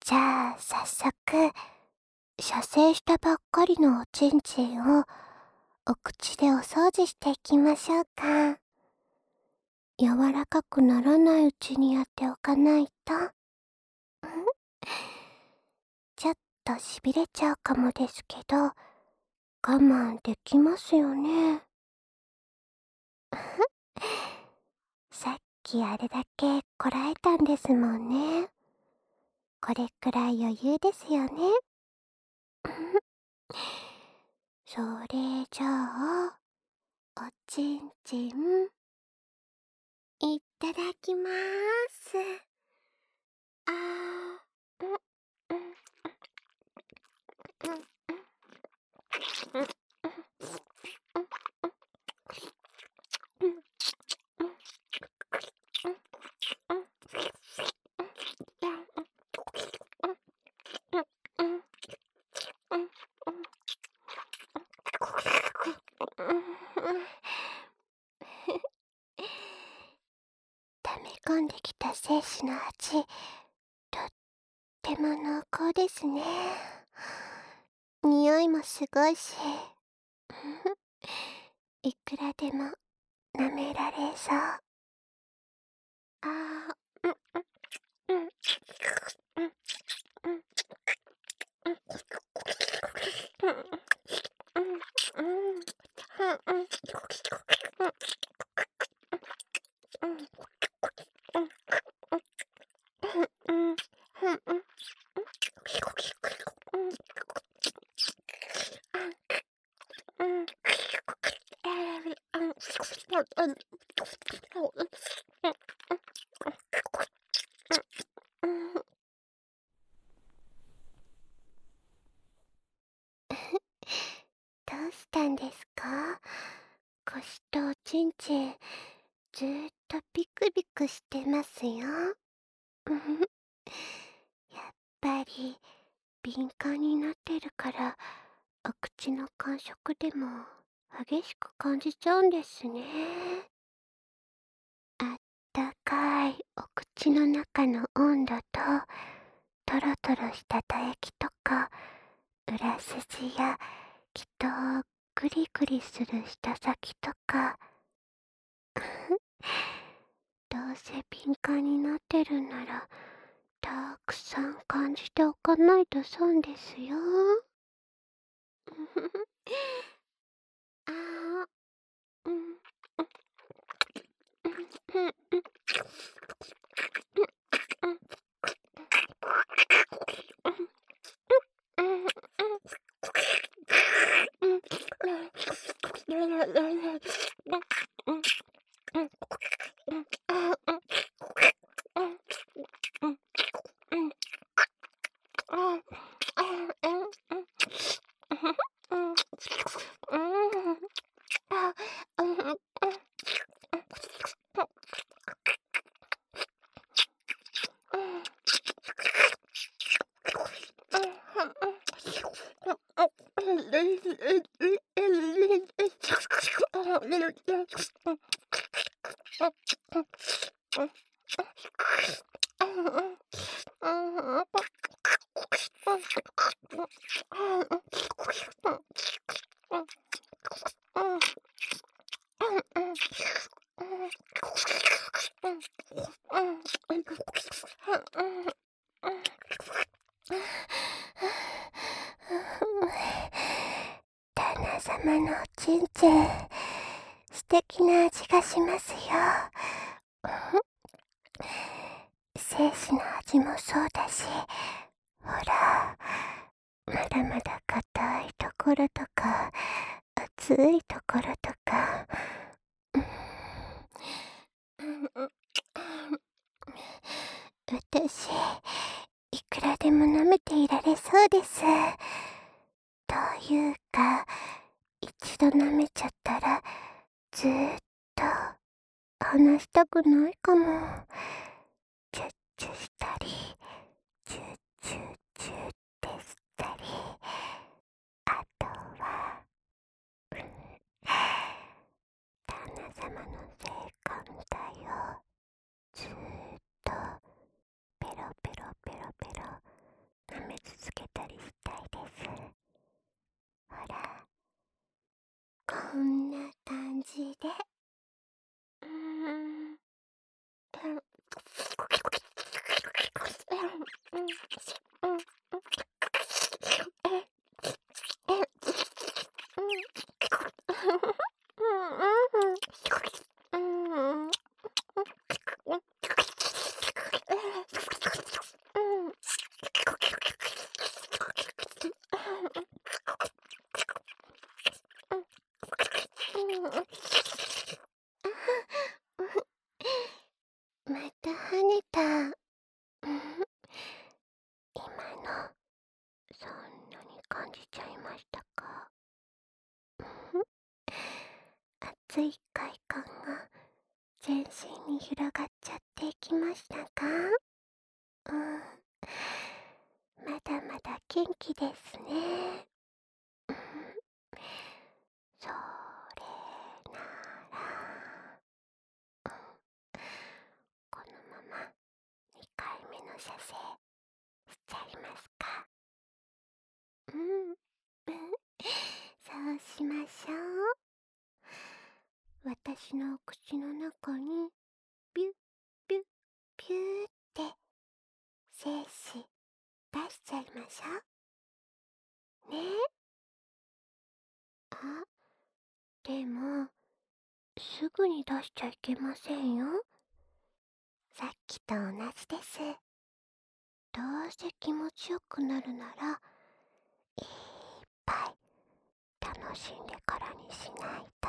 じゃあ早速、射精したばっかりのおちんちんをお口でお掃除していきましょうか。柔らかくならないうちにやっておかないと。ちょっとしびれちゃうかもですけど、我慢できますよね。さっきあれだけこらえたんですもんね。これくらい余裕ですよね。それじゃあ、おちんちん、いただきまーす。あー、うん、うん、うん、うん、うん、うん、うん、溜め込んできた精子の味、とっても濃厚ですね。匂いもすごいし、いくらでも舐められそう。あー、うん、うん、うん、うん、うん、うん、どうしたんですか？腰とおちんちん、ずーっとビクビクしてますよ。やっぱり敏感になってるから、お口の感触でも激しく感じちゃうんですね。あったかいお口の中の温度と、トロトロした唾液とか、裏筋や気とグリグリする舌先とか、どうせ敏感になってるなら、たくさん感じておかないと損ですよ。あー、うん、うん、うん、うん、旦那様のおちんちん、素敵な味がしますよ。精子の味もそうだし、ほら、まだまだ硬いところとか、熱いところとか、私、いくらでも舐めていられそうです。というか、一度舐めちゃったら、ずーっと離したくないかも。チュッチュしたり、チュッチュッチュッってしたり、あとは、旦那様の性感帯をずーっとペロペロペロペロこんな感じで。うーん。また跳ねた。今の、そんなに感じちゃいましたか？熱い快感が全身に広がっちゃっていきましたか？まだまだ元気ですね。それなら、このまま2回目の射精しちゃいますか？そうしましょう。私の口の中にビュッビュッビューって精子出しちゃいましょう。ね。あ、でも、すぐに出しちゃいけませんよ。さっきと同じです。どうせ気持ちよくなるなら、いっぱい楽しんでからにしないと。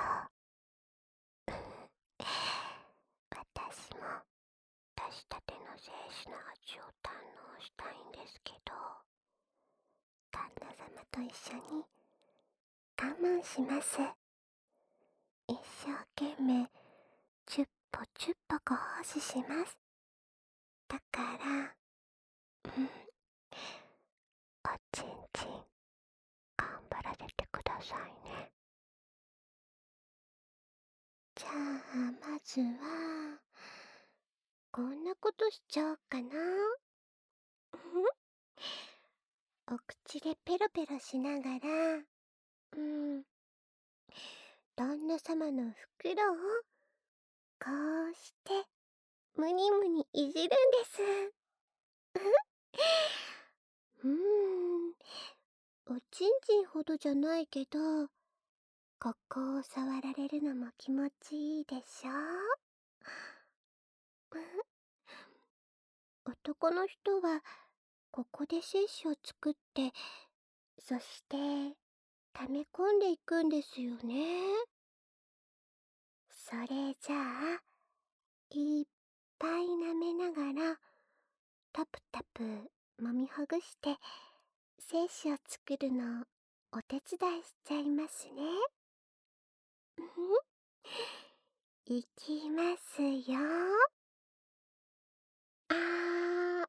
私も出したての精子の味を堪能したいんですけど、旦那様と一緒に我慢します。一生懸命チュッポチュッポご奉仕します。だから、おちんちん頑張らせてくださいね。じゃあまずはこんなことしちゃおうかな。お口でペロペロしながら、旦那様の袋をこうしてムニムニいじるんです。おちんちんほどじゃないけど、ここを触られるのも気持ちいいでしょ？男の人はここで精子を作って、そして溜め込んでいくんですよね。それじゃあ、いっぱい舐めながら、タプタプ揉みほぐして、精子を作るのをお手伝いしちゃいますね。いきますよ。あー、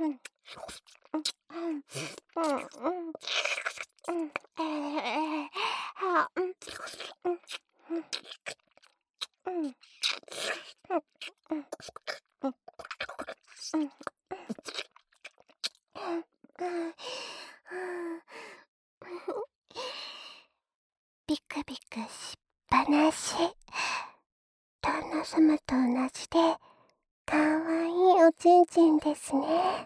ビクビクしっぱなし。旦那様と同じで、かわいいおちんちんですね。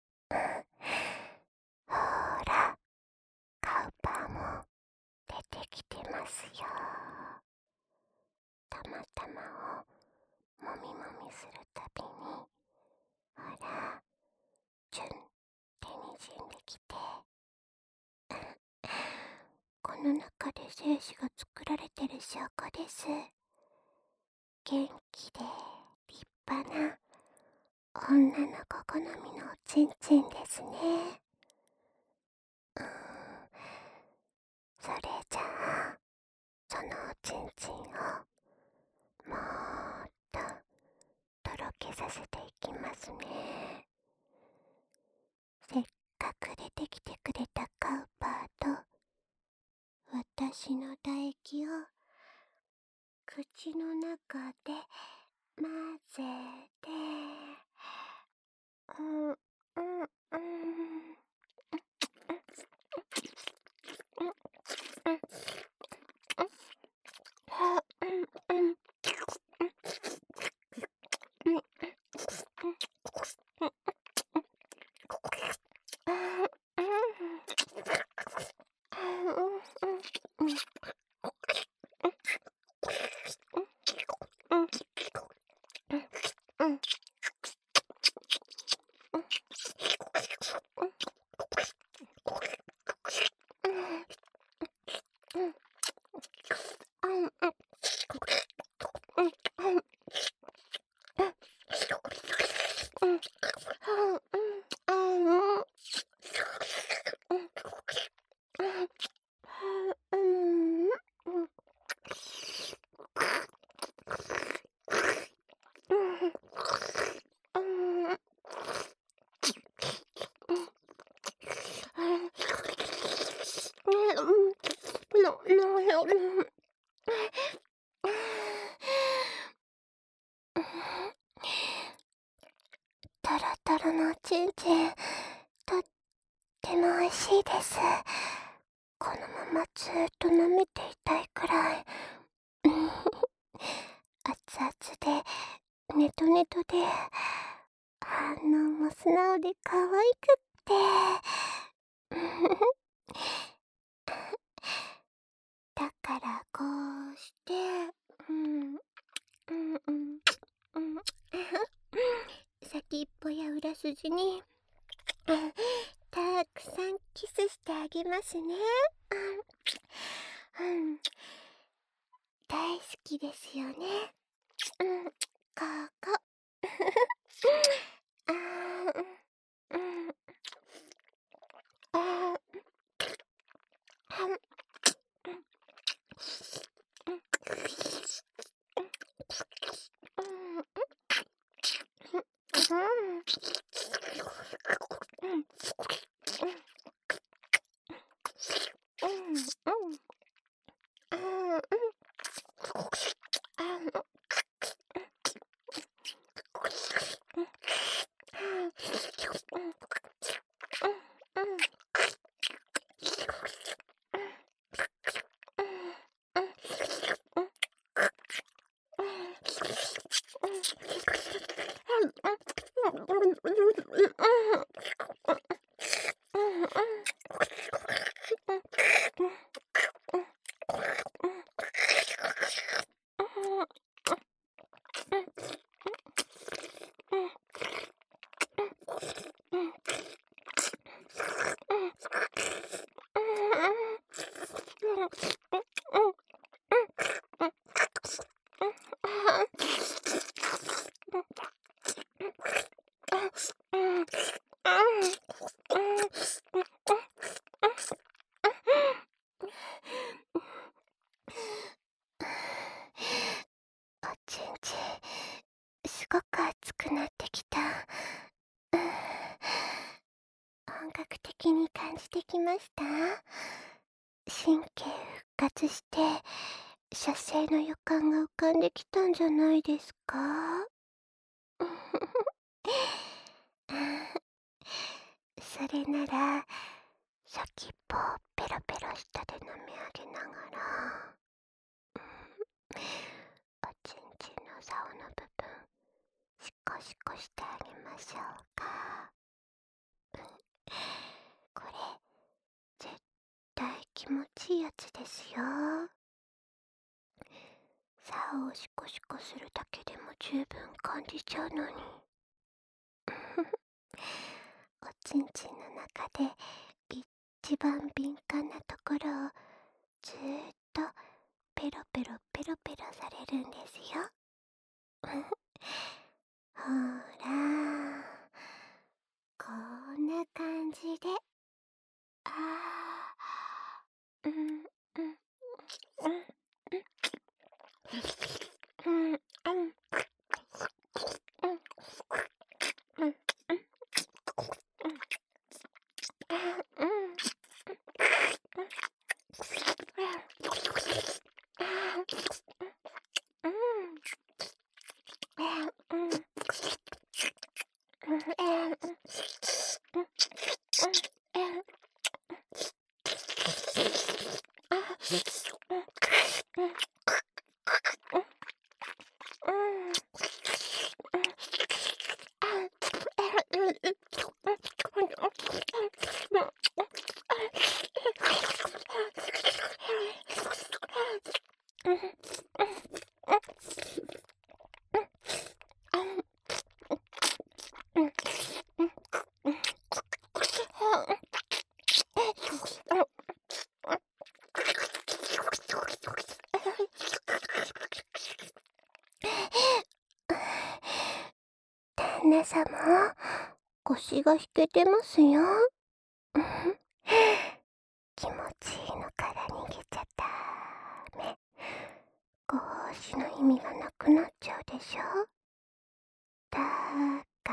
ほーら、カウパーも出てきてますよ。たまたまをもみもみするたびに、ほら、チュンってにじんできて、この中で精子が作られてる証拠です。元気で立派な女の子好みのおちんちんですね。それじゃあ、そのおちんちんをもーっととろけさせていきますね。せっかく出てきてくれたカウパーと私の唾液を口の中で混ぜて、うんうんうんトロトロのちんちん、とっても美味しいです。このままずーっと舐めていたいくらい。熱々で、ネトネトで、反応も素直で可愛くって。だからこうして、先っぽや裏筋に、たくさんキスしてあげますね。大好きですよね。ここ。あーあ感覚的に感じてきました？神経復活して、射精の予感が浮かんできたんじゃないですか？それなら、先っぽをペロペロ舌で舐め上げながら、おちんちんの竿の部分、シコシコしてあげましょうか。これ、絶対気持ちいいやつですよ。竿をシコシコするだけでも十分感じちゃうのに。おちんちんの中で一番敏感なところをずーっとペロペロペロペロされるんですよ。ほら、こんな感じで、あー、うん、うん、うん、うん、うん、うん、うん、うん、旦那様、腰が引けてますよ。気持ちいいのから逃げちゃダメ。ご奉仕の意味がなくなっちゃうでしょ。だから、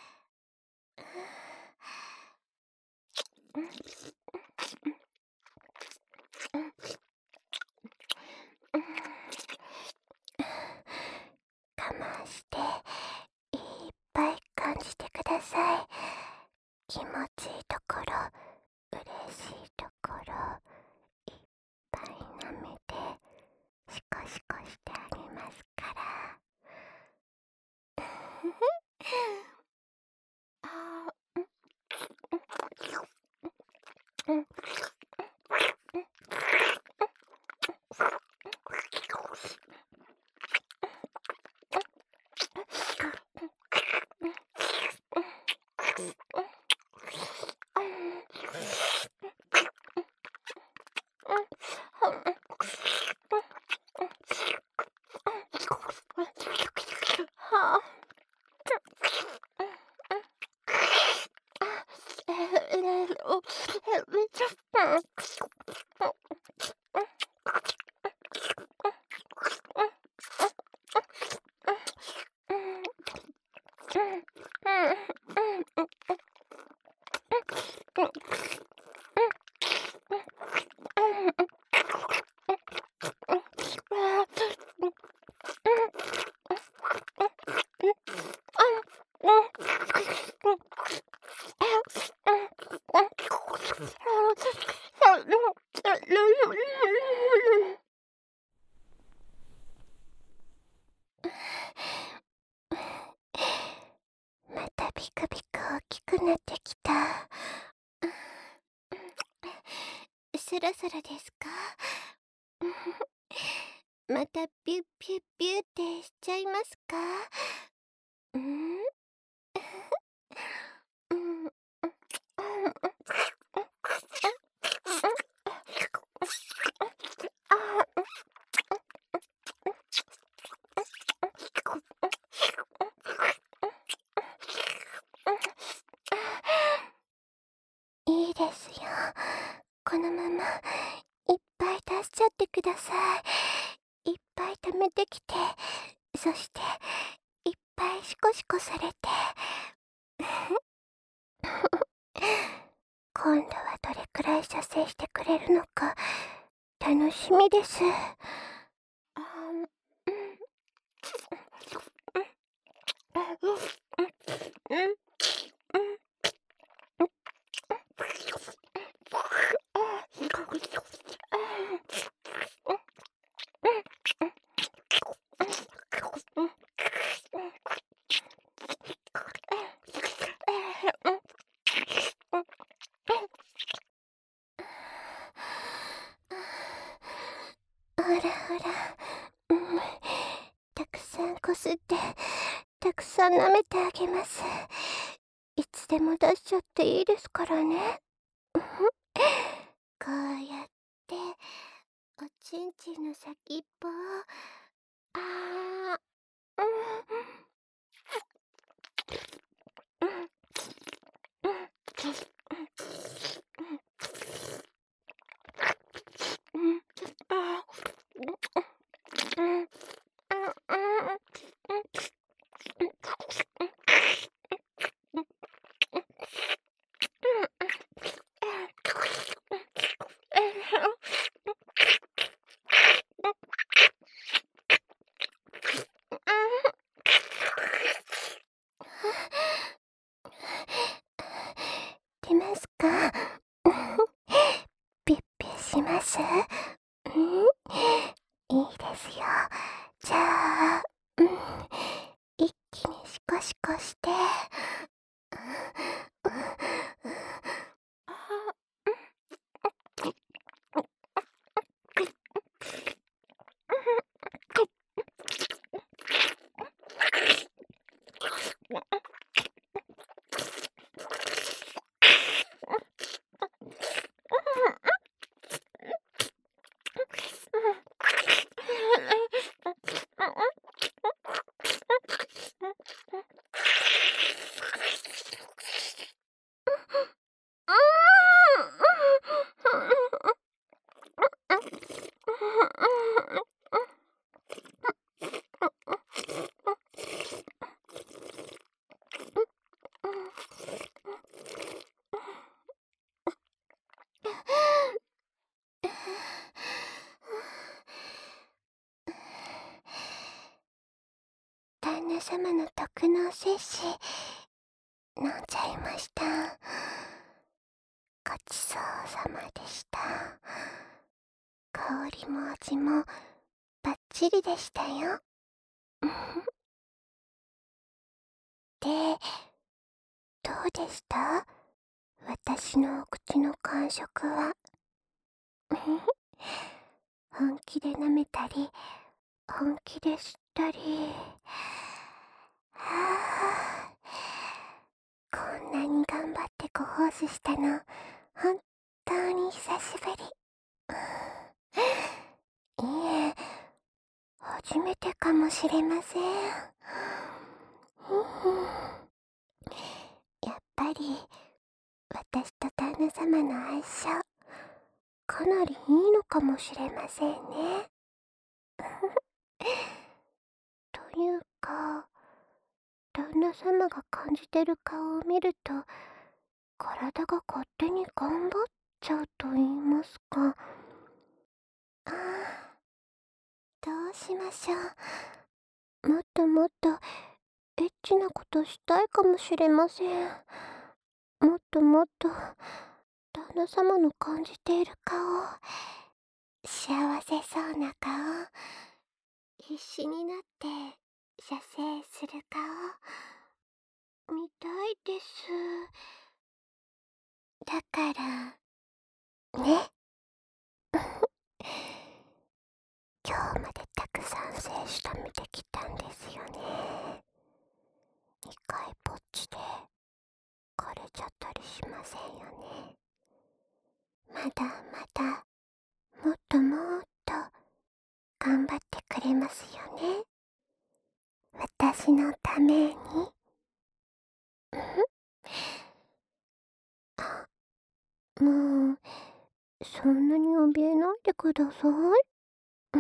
我慢していっぱい感じてください。気持ちいいところ、嬉しいところ、いっぱい舐めてシコシコしてあげますから。あー、うん、うん、はあ。またピクピク大きくなってきた。そろそろですか？またピュッピュッピュッってしちゃいますか？うん、うん、うん、いいですよ。このままいっぱい出しちゃってください。いっぱい溜めてきて、そしていっぱいシコシコされて。 今度はどれくらい射精してくれるのか楽しみです。あん、ほらほら、うん、たくさんこすって、たくさん舐めてあげます。いつでも出しちゃっていいですからね。こうやって、おちんちんの先っぽを、あー、うん、うん、うん、うん、あー、うん、うん、うん、うん、出ますか？ピッピします？いいですよ。じゃあ、一気にシコシコして。旦那様の特納摂氏、飲んじゃいました。ごちそうさまでした。香りも味もバッチリでしたよ。で、どうでした？私のお口の感触は。本気で舐めたり、本気で吸ったり。はあ、こんなに頑張ってご奉仕したの、本当に久しぶり。いえ、初めてかもしれません。やっぱり、私と旦那様の相性、かなりいいのかもしれませんね。というか、旦那様が感じてる顔を見ると、体が勝手に頑張っちゃうと言いますか。ああ、どうしましょう。もっともっとエッチなことしたいかもしれません。もっともっと旦那様の感じている顔、幸せそうな顔、必死になって射精する顔、見たいです。だからね。今日までたくさん精子貯めてきたんですよね。2回ぽっちで枯れちゃったりしませんよね。まだまだ、もっともっと頑張ってくれますよね。私のために。あ、もう、そんなに怯えないでください。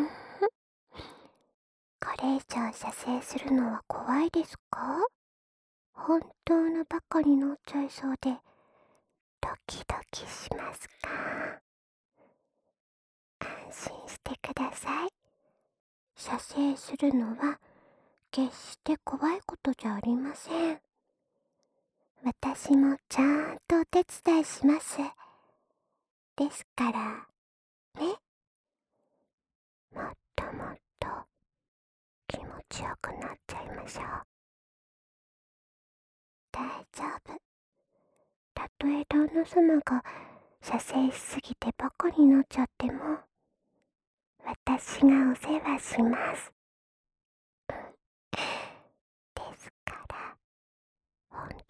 これ以上射精するのは怖いですか？本当のバカになっちゃいそうで、 ドキドキしますか？安心してください。射精するのは決して怖いことじゃありません。私もちゃんとお手伝いします。ですから、ね。もっともっと気持ちよくなっちゃいましょう。大丈夫。たとえ旦那様が射精しすぎてバカになっちゃっても、私がお世話します。ですから、本